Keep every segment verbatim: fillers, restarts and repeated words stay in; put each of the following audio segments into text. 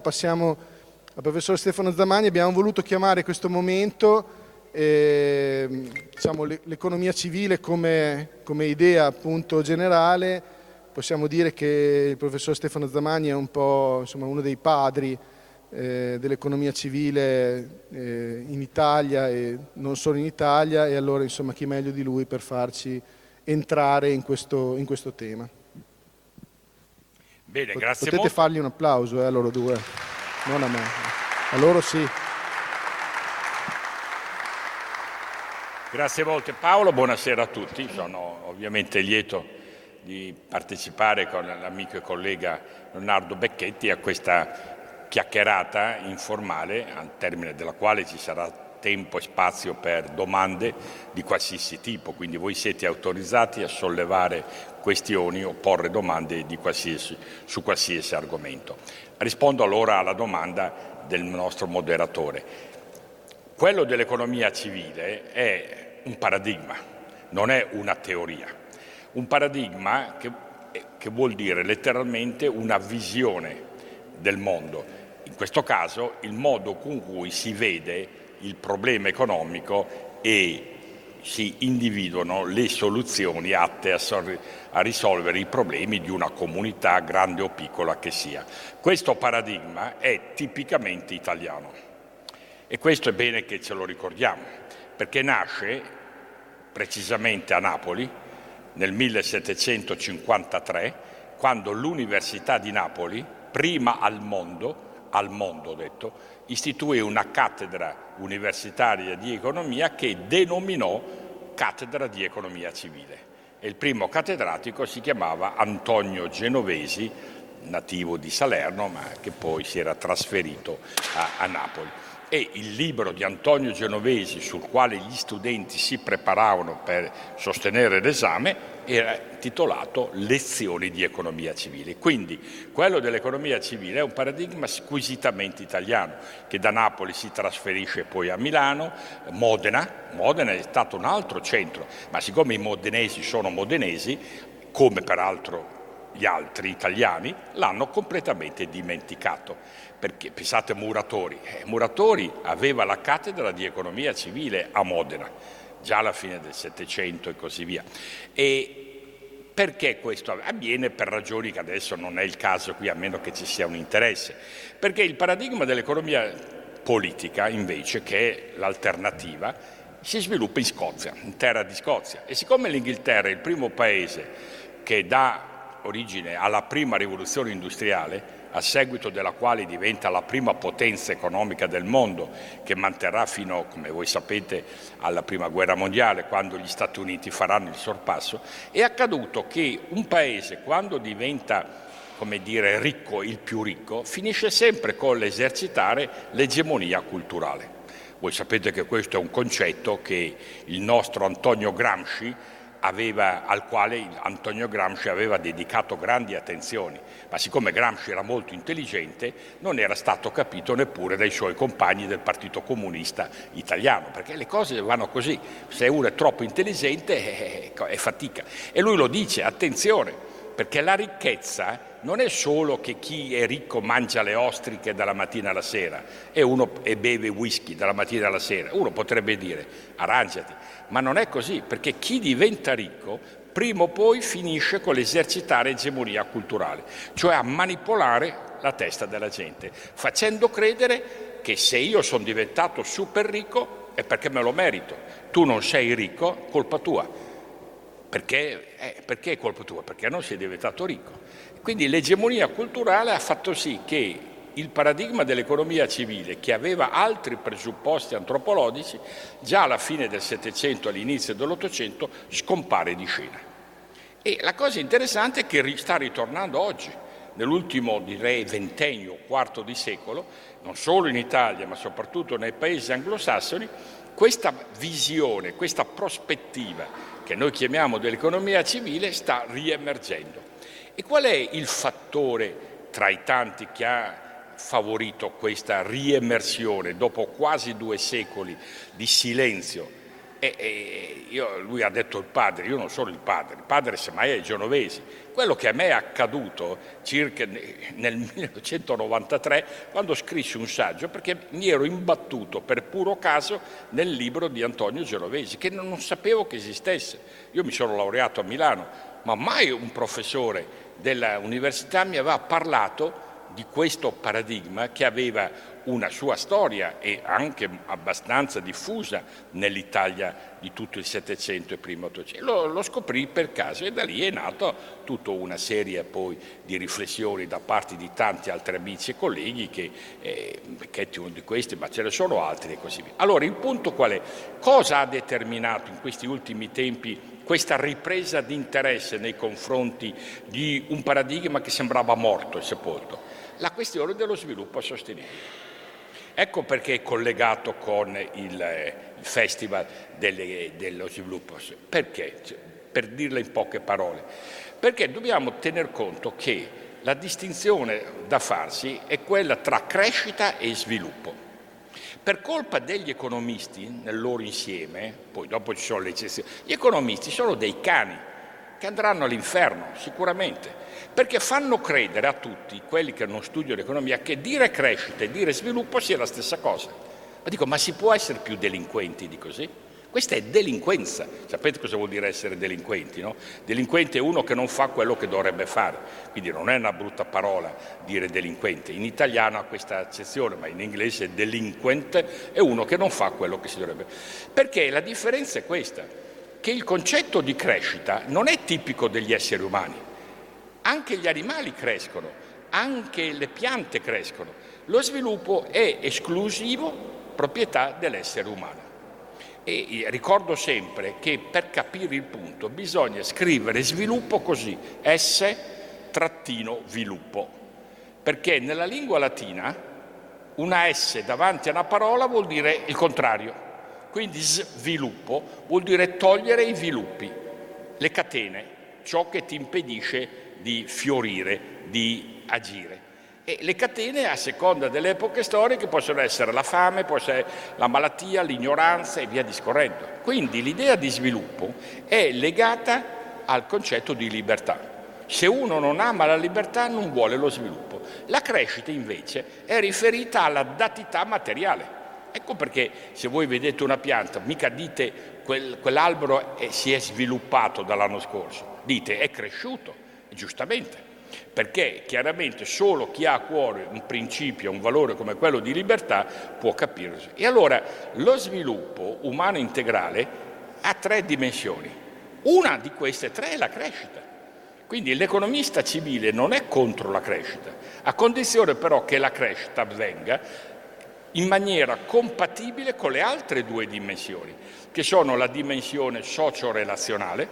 passiamo al professor Stefano Zamagni. Abbiamo voluto chiamare questo momento eh, diciamo, l'economia civile come, come idea appunto generale. Possiamo dire che il professor Stefano Zamagni è un po' insomma, uno dei padri eh, dell'economia civile eh, in Italia e non solo in Italia, e allora insomma chi meglio di lui per farci entrare in questo, in questo tema. Bene, grazie Potete molto. fargli un applauso eh, a loro due, non a me, a loro sì. Grazie molte Paolo, buonasera a tutti. Sono ovviamente lieto di partecipare con l'amico e collega Leonardo Becchetti a questa chiacchierata informale, al termine della quale ci sarà tempo e spazio per domande di qualsiasi tipo, quindi voi siete autorizzati a sollevare questioni o porre domande di qualsiasi, su qualsiasi argomento. Rispondo allora alla domanda del nostro moderatore. Quello dell'economia civile è un paradigma, non è una teoria. Un paradigma che, che vuol dire letteralmente una visione del mondo. In questo caso il modo con cui si vede il problema economico e si individuano le soluzioni atte a, a risolvere i problemi di una comunità, grande o piccola che sia. Questo paradigma è tipicamente italiano e questo è bene che ce lo ricordiamo, perché nasce precisamente a Napoli nel millesettecentocinquantatré, quando l'Università di Napoli, prima al mondo, al mondo ho detto, istituì una cattedra universitaria di economia che denominò cattedra di economia civile. E il primo cattedratico si chiamava Antonio Genovesi, nativo di Salerno, ma che poi si era trasferito a, a Napoli. E il libro di Antonio Genovesi, sul quale gli studenti si preparavano per sostenere l'esame, era titolato Lezioni di economia civile. Quindi quello dell'economia civile è un paradigma squisitamente italiano, che da Napoli si trasferisce poi a Milano, Modena. Modena è stato un altro centro, ma siccome i modenesi sono modenesi, come peraltro gli altri italiani, l'hanno completamente dimenticato. Perché pensate a Muratori, eh, Muratori aveva la cattedra di economia civile a Modena, già alla fine del Settecento e così via. E perché questo avviene? Per ragioni che adesso non è il caso qui, a meno che ci sia un interesse. Perché il paradigma dell'economia politica, invece, che è l'alternativa, si sviluppa in Scozia, in terra di Scozia. E siccome l'Inghilterra è il primo paese che dà origine alla prima rivoluzione industriale, a seguito della quale diventa la prima potenza economica del mondo, che manterrà fino, come voi sapete, alla prima guerra mondiale, quando gli Stati Uniti faranno il sorpasso, è accaduto che un paese, quando diventa, come dire, ricco, il più ricco, finisce sempre con l'esercitare l'egemonia culturale. Voi sapete che questo è un concetto che il nostro Antonio Gramsci Aveva, al quale Antonio Gramsci aveva dedicato grandi attenzioni, ma siccome Gramsci era molto intelligente non era stato capito neppure dai suoi compagni del Partito Comunista Italiano, perché le cose vanno così, se uno è troppo intelligente è, è fatica. E lui lo dice, attenzione, perché la ricchezza non è solo che chi è ricco mangia le ostriche dalla mattina alla sera e, uno, e beve whisky dalla mattina alla sera. Uno potrebbe dire arrangiati, ma non è così, perché chi diventa ricco prima o poi finisce con l'esercitare egemonia culturale, cioè a manipolare la testa della gente, facendo credere che se io sono diventato super ricco è perché me lo merito, tu non sei ricco, colpa tua. Perché, eh, perché è colpa tua? Perché non sei diventato ricco. Quindi l'egemonia culturale ha fatto sì che il paradigma dell'economia civile, che aveva altri presupposti antropologici, già alla fine del Settecento, all'inizio dell'Ottocento, scompare di scena. E la cosa interessante è che sta ritornando oggi, nell'ultimo, direi, ventennio, quarto di secolo, non solo in Italia, ma soprattutto nei paesi anglosassoni, questa visione, questa prospettiva che noi chiamiamo dell'economia civile sta riemergendo. E qual è il fattore tra i tanti che ha favorito questa riemersione dopo quasi due secoli di silenzio E, e io, lui ha detto il padre, io non sono il padre, il padre semmai è i genovesi. Quello che a me è accaduto circa nel millenovecentonovantatré, quando scrissi un saggio, perché mi ero imbattuto per puro caso nel libro di Antonio Genovesi, che non sapevo che esistesse. Io mi sono laureato a Milano, ma mai un professore dell'università mi aveva parlato di questo paradigma che aveva una sua storia e anche abbastanza diffusa nell'Italia di tutto il Settecento e primo Ottocento. Lo, lo scoprì per caso e da lì è nata tutta una serie poi di riflessioni da parte di tanti altri amici e colleghi, che eh, Becchetti è uno di questi, ma ce ne sono altri e così via. Allora il punto qual è? Cosa ha determinato in questi ultimi tempi questa ripresa di interesse nei confronti di un paradigma che sembrava morto e sepolto? La questione dello sviluppo sostenibile. Ecco perché è collegato con il, il Festival delle, dello Sviluppo. Perché? Per dirla in poche parole. Perché dobbiamo tener conto che la distinzione da farsi è quella tra crescita e sviluppo. Per colpa degli economisti nel loro insieme, poi dopo ci sono le eccezioni, gli economisti sono dei cani che andranno all'inferno sicuramente, perché fanno credere a tutti quelli che non studiano economia che dire crescita e dire sviluppo sia la stessa cosa. Ma dico, ma si può essere più delinquenti di così? Questa è delinquenza. Sapete cosa vuol dire essere delinquenti, no? Delinquente è uno che non fa quello che dovrebbe fare, quindi non è una brutta parola dire delinquente. In italiano ha questa accezione, ma in inglese delinquent è uno che non fa quello che si dovrebbe. Perché la differenza è questa, che il concetto di crescita non è tipico degli esseri umani. Anche gli animali crescono, anche le piante crescono. Lo sviluppo è esclusivo proprietà dell'essere umano. E ricordo sempre che per capire il punto bisogna scrivere sviluppo così, S trattino viluppo, perché nella lingua latina una S davanti a una parola vuol dire il contrario. Quindi sviluppo vuol dire togliere i viluppi, le catene, ciò che ti impedisce di fiorire, di agire. E le catene, a seconda delle epoche storiche, possono essere la fame, può essere la malattia, l'ignoranza e via discorrendo. Quindi l'idea di sviluppo è legata al concetto di libertà. Se uno non ama la libertà non vuole lo sviluppo. La crescita invece è riferita alla datità materiale. Ecco perché se voi vedete una pianta, mica dite quel, quell'albero è, si è sviluppato dall'anno scorso, dite è cresciuto, giustamente, perché chiaramente solo chi ha a cuore un principio, un valore come quello di libertà può capirlo. E allora lo sviluppo umano integrale ha tre dimensioni. Una di queste tre è la crescita. Quindi l'economista civile non è contro la crescita, a condizione però che la crescita avvenga in maniera compatibile con le altre due dimensioni, che sono la dimensione socio-relazionale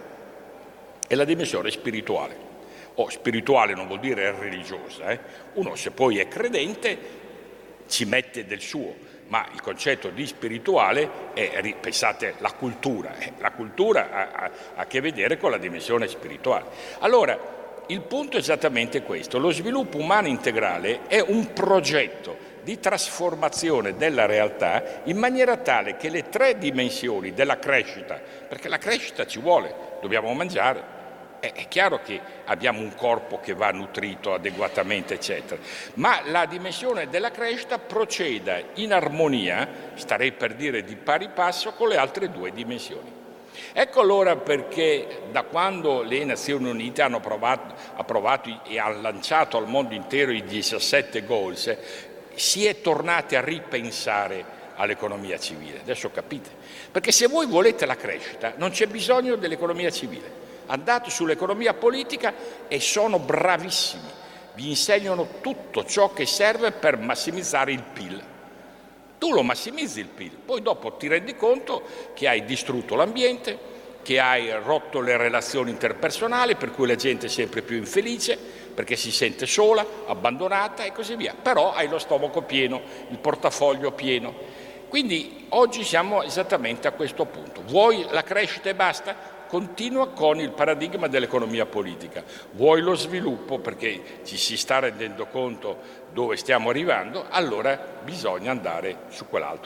e la dimensione spirituale. O spirituale non vuol dire religiosa, eh? Uno se poi è credente ci mette del suo, ma il concetto di spirituale è, pensate, la cultura. Eh? La cultura ha, ha, ha a che vedere con la dimensione spirituale. Allora, il punto è esattamente questo. Lo sviluppo umano integrale è un progetto di trasformazione della realtà in maniera tale che le tre dimensioni della crescita, perché la crescita ci vuole, dobbiamo mangiare, è chiaro che abbiamo un corpo che va nutrito adeguatamente, eccetera, ma la dimensione della crescita proceda in armonia, starei per dire di pari passo, con le altre due dimensioni. Ecco allora perché da quando le Nazioni Unite hanno approvato, approvato e hanno lanciato al mondo intero i diciassette goals, si è tornati a ripensare all'economia civile. Adesso capite? Perché se voi volete la crescita non c'è bisogno dell'economia civile. Andate sull'economia politica e sono bravissimi. Vi insegnano tutto ciò che serve per massimizzare il P I L. Tu lo massimizzi il P I L, poi dopo ti rendi conto che hai distrutto l'ambiente, che hai rotto le relazioni interpersonali, per cui la gente è sempre più infelice, perché si sente sola, abbandonata e così via. Però hai lo stomaco pieno, il portafoglio pieno. Quindi oggi siamo esattamente a questo punto. Vuoi la crescita e basta? Continua con il paradigma dell'economia politica. Vuoi lo sviluppo, perché ci si sta rendendo conto dove stiamo arrivando, allora bisogna andare su quell'altro paradigma.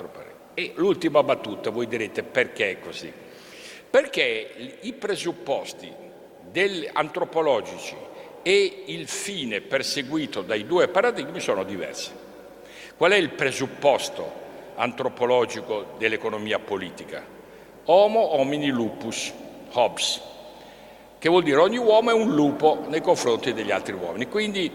E l'ultima battuta, voi direte perché è così? Perché i presupposti del, antropologici e il fine perseguito dai due paradigmi sono diversi. Qual è il presupposto antropologico dell'economia politica? Homo homini lupus, Hobbes, che vuol dire ogni uomo è un lupo nei confronti degli altri uomini. Quindi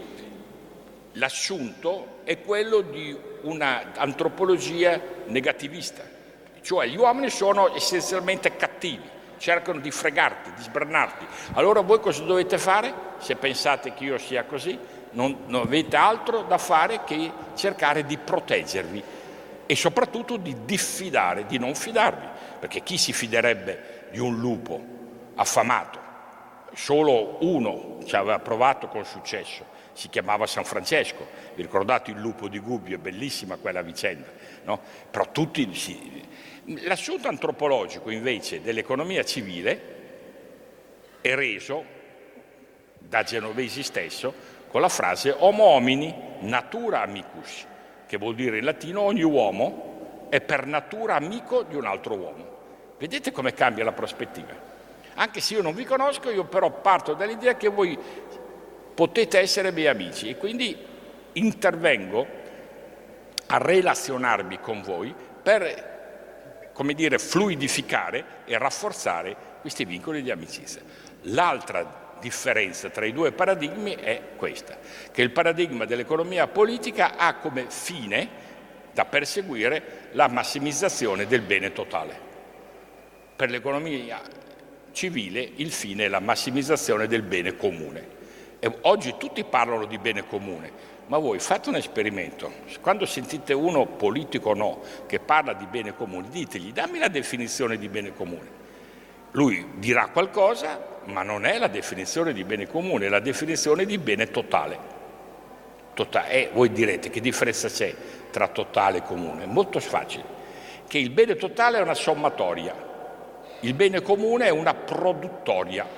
l'assunto è quello di un'antropologia negativista, cioè gli uomini sono essenzialmente cattivi, cercano di fregarti, di sbranarti. Allora voi cosa dovete fare? Se pensate che io sia così, non, non avete altro da fare che cercare di proteggervi e soprattutto di diffidare, di non fidarvi, perché chi si fiderebbe di un lupo affamato? Solo uno ci aveva provato con successo, si chiamava San Francesco. Vi ricordate il lupo di Gubbio? È bellissima quella vicenda, no? Però tutti si... L'assunto antropologico invece dell'economia civile è reso da Genovesi stesso con la frase homo homini natura amicus, che vuol dire in latino ogni uomo è per natura amico di un altro uomo. Vedete come cambia la prospettiva? Anche se io non vi conosco, io però parto dall'idea che voi potete essere miei amici e quindi intervengo a relazionarmi con voi per, come dire, fluidificare e rafforzare questi vincoli di amicizia. L'altra differenza tra i due paradigmi è questa, che il paradigma dell'economia politica ha come fine da perseguire la massimizzazione del bene totale. Per l'economia civile il fine è la massimizzazione del bene comune. E oggi tutti parlano di bene comune, ma voi fate un esperimento. Quando sentite uno, politico o no, che parla di bene comune, ditegli dammi la definizione di bene comune. Lui dirà qualcosa, ma non è la definizione di bene comune, è la definizione di bene totale. Totale. E voi direte che differenza c'è tra totale e comune? Molto facile, che il bene totale è una sommatoria, il bene comune è una produttoria.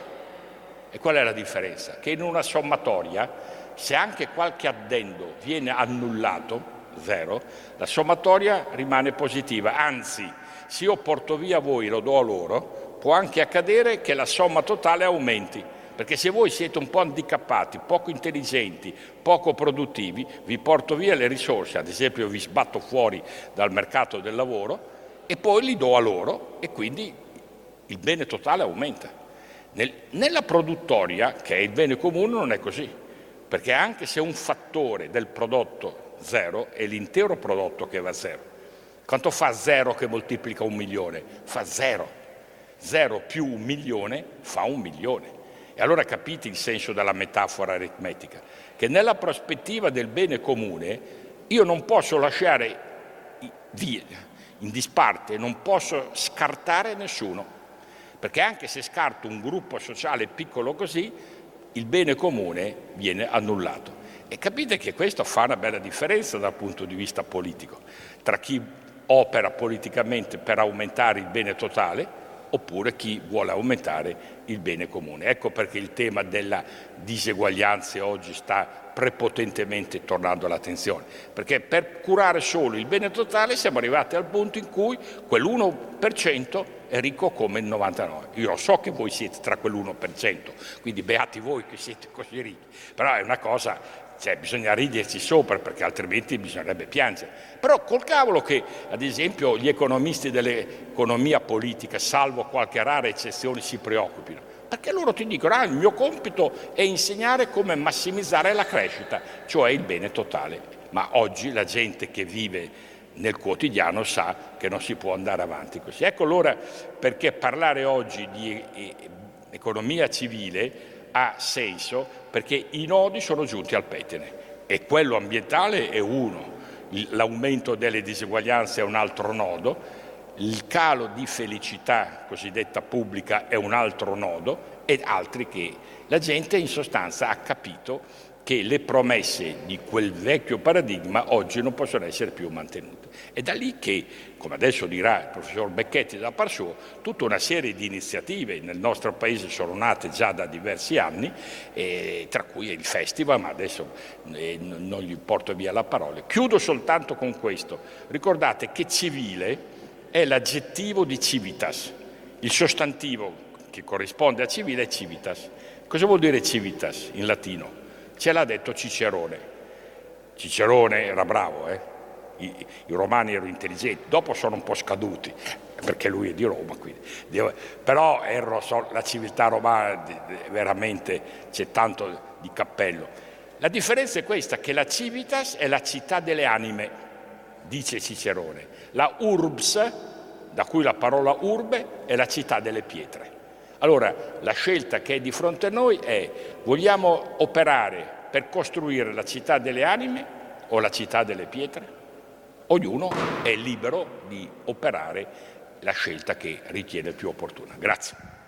E qual è la differenza? Che in una sommatoria, se anche qualche addendo viene annullato, zero, la sommatoria rimane positiva. Anzi, se io porto via voi e lo do a loro, può anche accadere che la somma totale aumenti. Perché se voi siete un po' handicappati, poco intelligenti, poco produttivi, vi porto via le risorse, ad esempio vi sbatto fuori dal mercato del lavoro e poi li do a loro e quindi il bene totale aumenta. Nel, nella produttoria, che è il bene comune, non è così, perché anche se un fattore del prodotto zero è l'intero prodotto che va a zero. Quanto fa zero che moltiplica un milione? Fa zero. Zero più un milione fa un milione. E allora capite il senso della metafora aritmetica, che nella prospettiva del bene comune io non posso lasciare via, in disparte, non posso scartare nessuno. Perché anche se scarto un gruppo sociale piccolo così, il bene comune viene annullato. E capite che questo fa una bella differenza dal punto di vista politico, tra chi opera politicamente per aumentare il bene totale oppure chi vuole aumentare il bene comune. Ecco perché il tema della diseguaglianza oggi sta prepotentemente tornando all'attenzione, perché per curare solo il bene totale siamo arrivati al punto in cui quell'uno per cento è ricco come il novantanove per cento. Io so che voi siete tra quell'uno per cento, quindi beati voi che siete così ricchi, però è una cosa, cioè bisogna riderci sopra perché altrimenti bisognerebbe piangere. Però col cavolo che, ad esempio, gli economisti dell'economia politica, salvo qualche rara eccezione, si preoccupino. Perché loro ti dicono, ah, il mio compito è insegnare come massimizzare la crescita, cioè il bene totale. Ma oggi la gente che vive nel quotidiano sa che non si può andare avanti così. Ecco allora perché parlare oggi di economia civile ha senso, perché i nodi sono giunti al pettine e quello ambientale è uno, l'aumento delle diseguaglianze è un altro nodo, il calo di felicità cosiddetta pubblica è un altro nodo e altri che la gente in sostanza ha capito che le promesse di quel vecchio paradigma oggi non possono essere più mantenute. È da lì che, come adesso dirà il professor Becchetti da par suo, tutta una serie di iniziative nel nostro Paese sono nate già da diversi anni, eh, tra cui il festival, ma adesso eh, non gli porto via la parola. Chiudo soltanto con questo. Ricordate che civile è l'aggettivo di civitas, il sostantivo che corrisponde a civile è civitas. Cosa vuol dire civitas in latino? Ce l'ha detto Cicerone. Cicerone era bravo, eh? I, I romani erano intelligenti, dopo sono un po' scaduti, perché lui è di Roma, quindi. Però ero, la civiltà romana veramente c'è tanto di cappello. La differenza è questa, che la civitas è la città delle anime, dice Cicerone. La urbs, da cui la parola urbe, è la città delle pietre. Allora, la scelta che è di fronte a noi è: vogliamo operare per costruire la città delle anime o la città delle pietre? Ognuno è libero di operare la scelta che ritiene più opportuna. Grazie.